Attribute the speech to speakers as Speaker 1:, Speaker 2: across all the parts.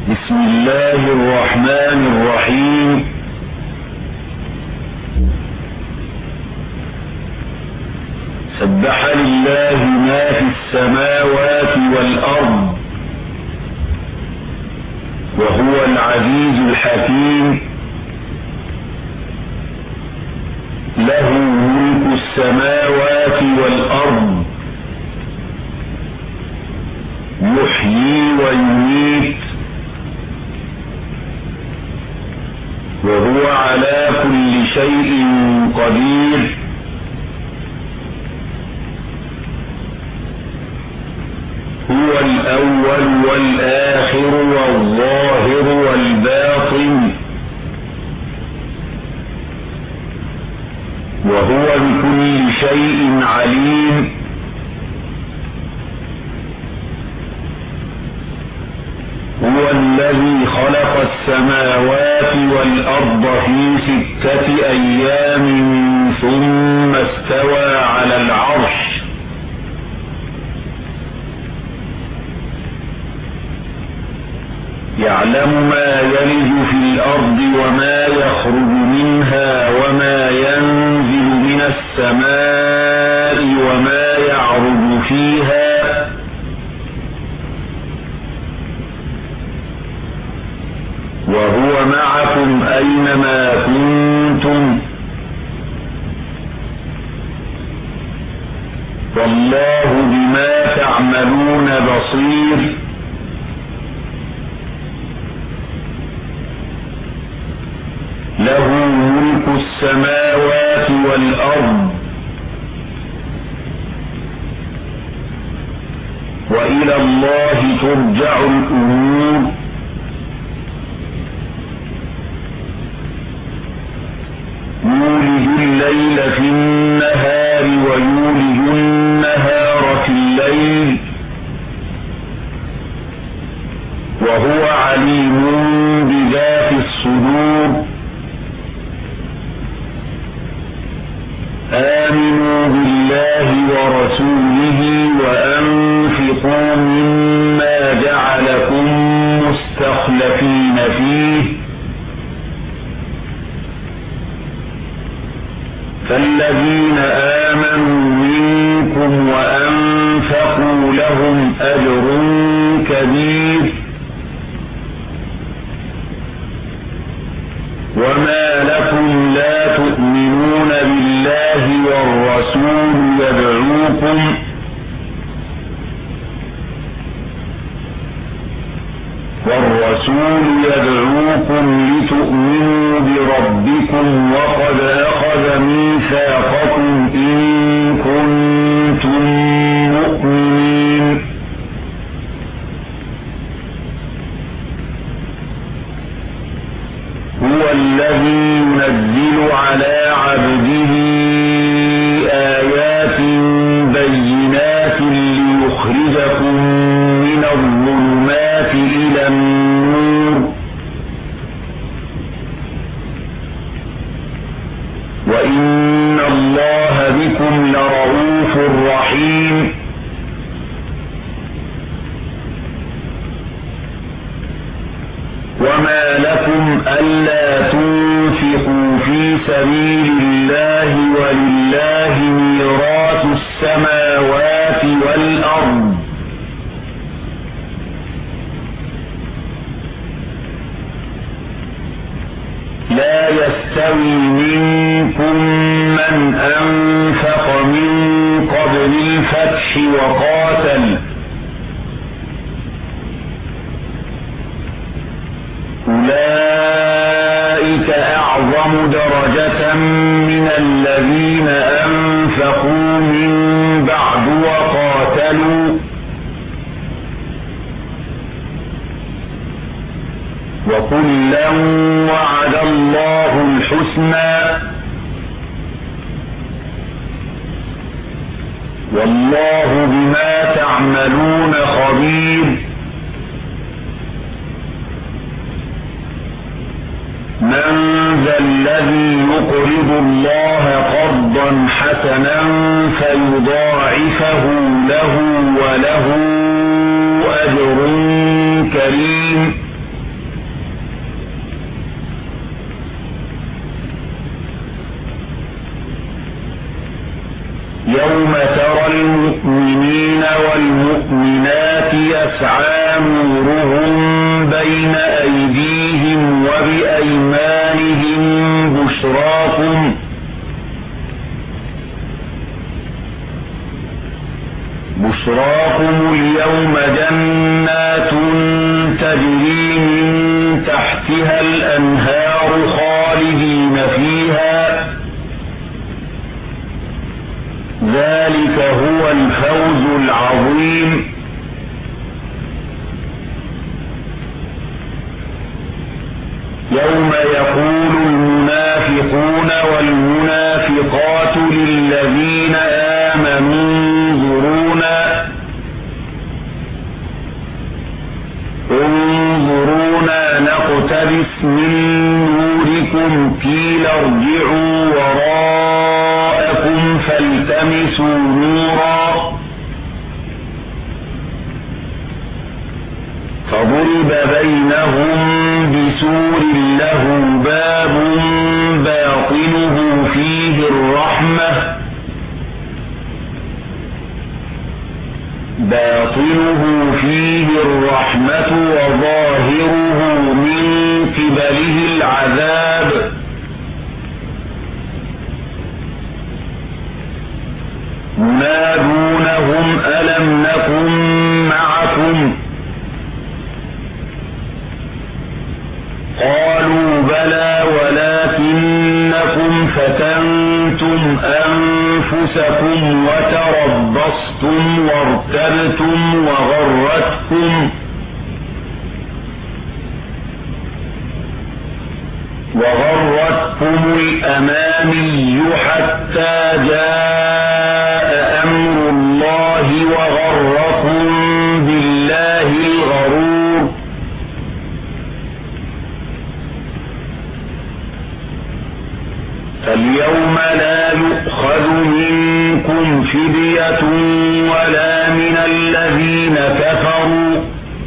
Speaker 1: بسم الله الرحمن الرحيم. سبح لله ما في السماوات والأرض وهو العزيز الحكيم. له ملك السماوات والأرض يحيي ويميت وهو على كل شيء قدير. هو الأول والآخر والظاهر والباطن وهو بكل شيء عليم. هو الذي خلق السماوات والأرض في 6 أيام ثم استوى على العرش. يعلم ما يلج في الأرض وما يخرج منها وما ينزل من السماء وما يعرج فيها وهو معكم أينما كنتم والله بما تعملون بصير. له ملك السماوات والأرض وإلى الله ترجع الأمور. يولج الليل في النهار ويولج النهار في الليل وهو عليم بذات الصدور. آمنوا بالله ورسوله وأنفقوا مما جعلكم مستخلفين فيه فالذين آمنوا منكم وأنفقوا لهم أجر كبير. وما لكم لا تؤمنون بالله والرسول يدعوكم لتؤمنوا بربكم وقد أخذ ميثاقكم إن كنتم مؤمنين. هو الذي ينزل على عبده آيات بينات ليخرجكم من الظلمات إلى النور وإن الله بكم لرؤوف رحيم. وما لكم ألا تنفقوا في سبيل الله ولله ميراث السماوات والأرض لا يستوي منكم من أنفق من قبل الفتح وقاتل أولئك أعظم درجة من الذين أنفقوا من بعد وقاتلوا وكلا وعد الله الحسنى والله بما تعملون خبير. من ذا الذي يقرض الله قرضا حسنا فيضاعفه له وله أجر كريم. يوم ترى المؤمنين والمؤمنات يسعى نورهم بين أيديهم وبأيمانهم بشراكم اليوم جنات تجري من تحتها الأنهار خالدين فيها ذلك هو الفوز العظيم. يوم يقول المنافقون والمنافقات للذين آمنوا انظرونا نقتبس من نوركم قيل ارجعوا وراءكم فالتمسوا نورا فضرب بينهم بسور له باب باطنه فيه الرحمة وظاهره من قبله العذاب. ينادونهم ألم نكن معكم قالوا بلى ولكنكم فتنتم أنفسكم وتربصتم وارتبتم وغرتكم الأماني حتى جاء أمر الله وغركم بالله الغرور. فاليوم لا يؤخذ منكم فدية ولا من الذين كفروا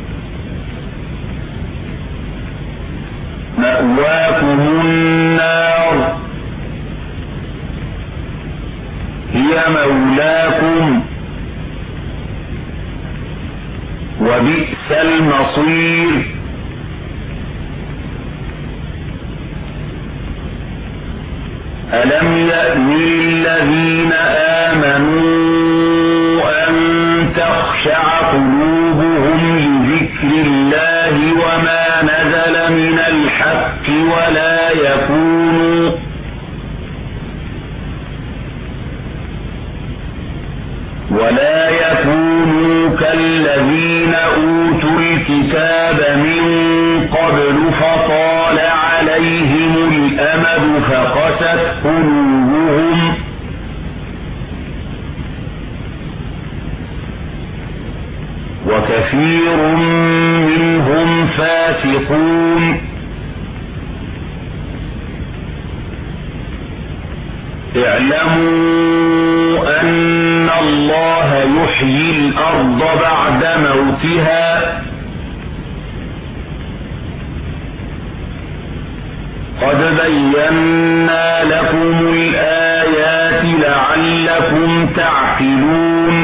Speaker 1: مأواكم النار هي مولاكم وبئس المصير. ألم يأن للذين آمنوا أن تخشع قلوبهم لذكر الله وما نزل من الحق ولا يكونوا كالذين أوتوا الكتاب من قبل فطال عليهم الأمد فقست قلوبهم وكثير منهم فاسقون. اعلموا أن الله يحيي الأرض بعد موتها قد بينا لكم الآيات لعلكم تعقلون.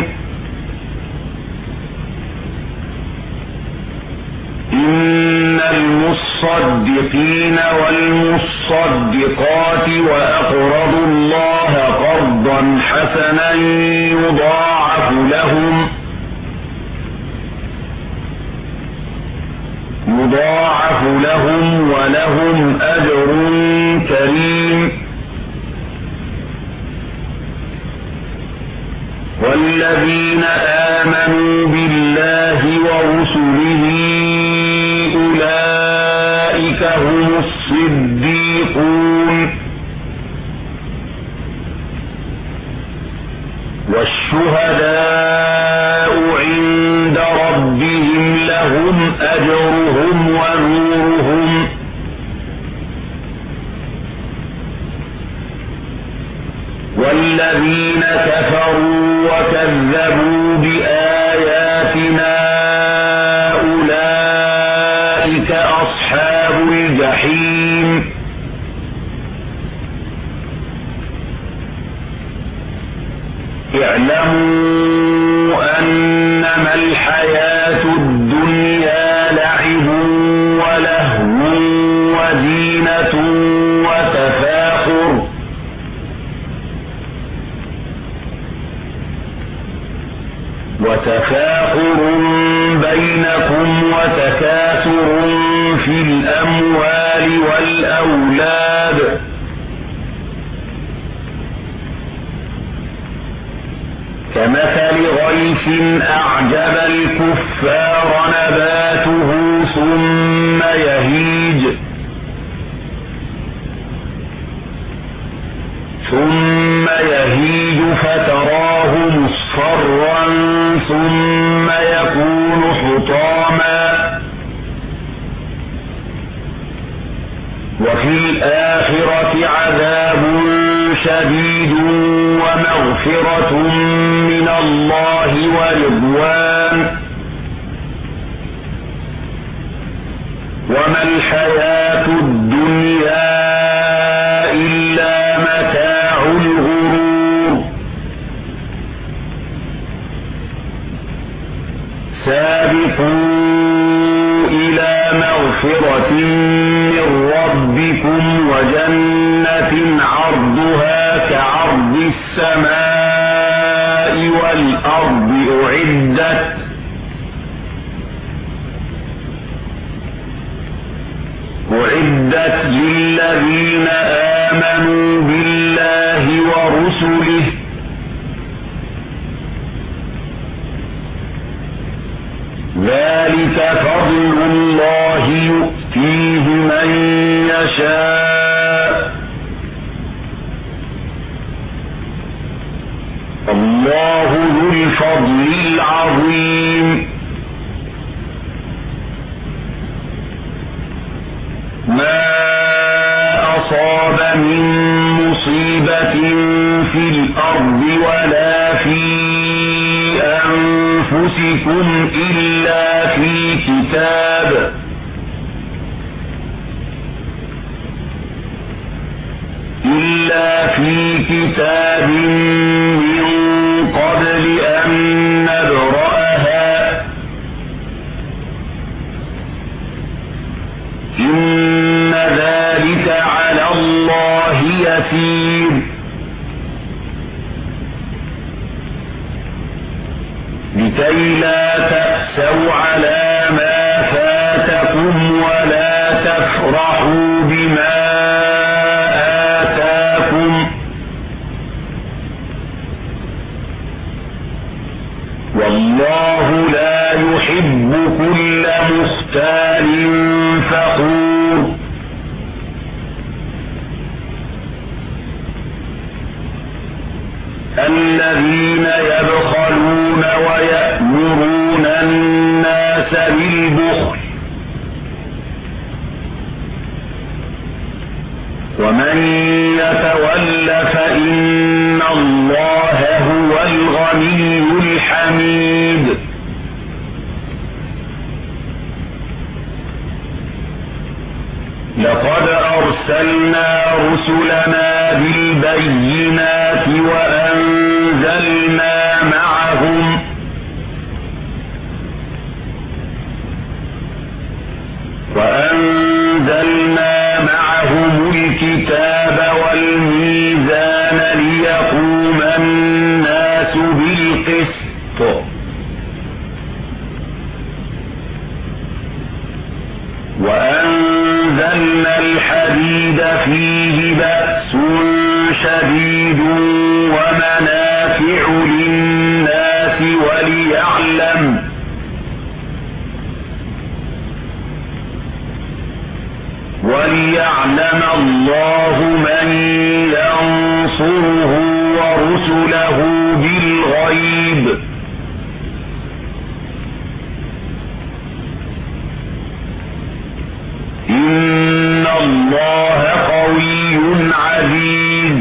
Speaker 1: إن المصدقين والمصدقات وأقرضوا الله قرضا حسنا يضاعف لهم ولهم أجر كريم. والذين آمنوا بالله ورسله أولئك هم الصديقون والشهداء عند ربهم لهم أجرهم ونورهم والذين كفروا وكذبوا بآياتنا أولئك أصحاب الجحيم. اعلموا أنما الحياة الدنيا لعب ولهو وزينة وتفاخر بينكم وتكاثر في الأموال والأولاد كمثل غيث أعجب الكفار نباته ثم يهيج فتراه مصفرا ثم يكون حطاما وفي الآخرة عذاب شديد ومغفرة من الله ورضوان وما الحياة الدنيا إلا متاع الغرور سابقوا إلى مغفرة من ربكم وجنة عرضها كعرض السماء والأرض أعدت للذين آمنوا بالله ورسله ذلك فضل الله يؤتيه من يشاء الله ذو الفضل العظيم ما أصاب من مصيبة في الأرض ولا في أنفسكم إلا في كتاب من قبل أن نبرأها إن ذلك على الله يسير لكي لا تأسوا على ما فاتكم ولا تفرحوا بما آتاكم والله لا يحب كل مختال فخور الذين يبخلون ويأمرون الناس بالبخل ومن يتول فإن الله هو الغني الحميد لقد أرسلنا رسلنا بالبينات وأنزلنا معهم الكتاب والميزان ليقوم الناس بالقسط وأنزلنا الحديد فيه بأس شديد ومنافع للناس وليعلم الله من ينصره ورسله بالغيب إن الله قوي عزيز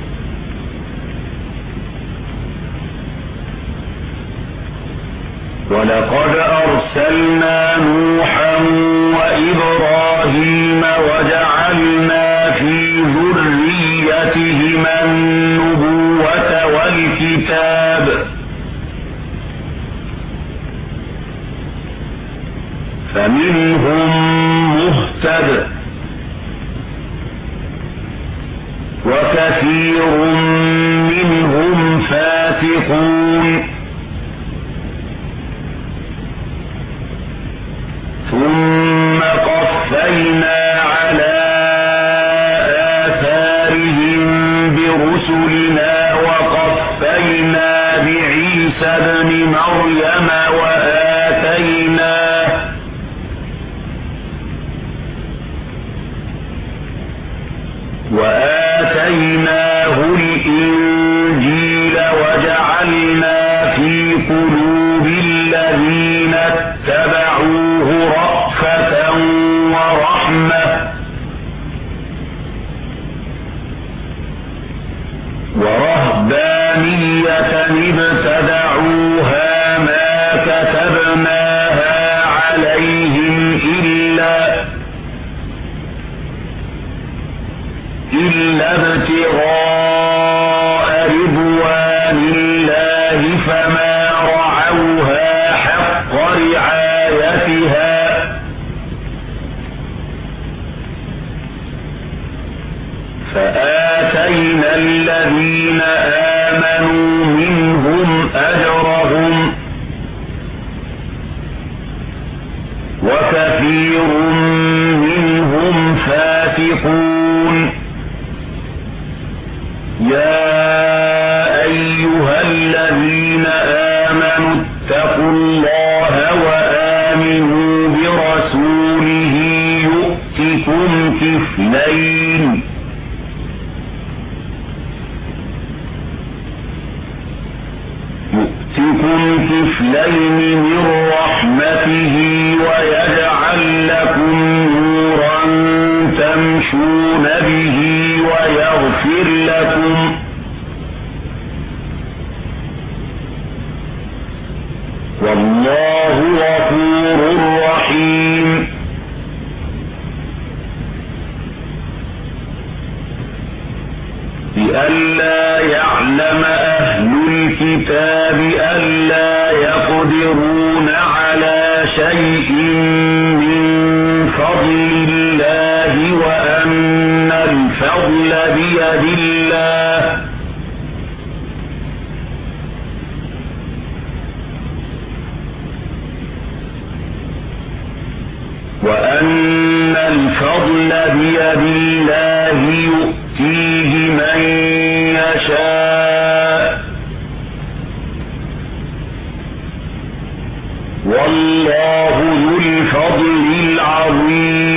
Speaker 1: ولقد أرسلنا نوحا وإبراهيم وجعلنا في ذريتهما النبوة والكتاب منهم مهتد وكثير منهم فاسقون. ثم قفينا على آثارهم برسلنا وقفينا بعيسى ابن مريم وآتيناه الإنجيل وجعلنا في قلوب الذين اتبعوه رأفة ورحمة ورهبانية ابتدعوها ما كتبناها عليهم إلا ابتغاء رضوان الله فما رعوها حق رعايتها فآتينا الذين آمنوا منهم أجرهم وكثير منهم فاسقون. يا أيها الذين آمنوا اتقوا الله وآمنوا برسوله يؤتكم كفلين من رحمته ويجعل لكم نورا تمشون به ويغفر لكم والله غفور رحيم. لئلا يعلم أهل الكتاب ألا يقدرون على شيء من فضل الله وأن الفضل بيد الله يؤتيه من يشاء والله ذو الفضل العظيم.